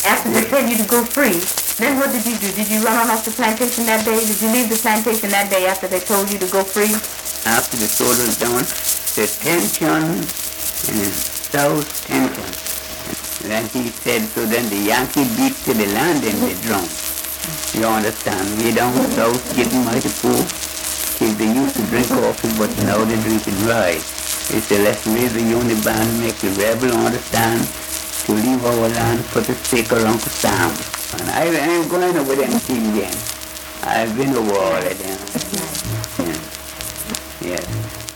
After they tell you to go free, then what did you do? Did you run on off the plantation that day? Did you leave the plantation that day after they told you to go free? After the sword was done, the tension and South tension. Then he said, so then the Yankee beat to the land in the drum. You understand? We down south getting mighty poor. They used to drink coffee, but now they're drinking rye. They said, let's raise the unit band, make the rebel understand to leave our land for the sake of Uncle Sam. And I ain't going over them things again. I've been over all of them. Yeah. Yes.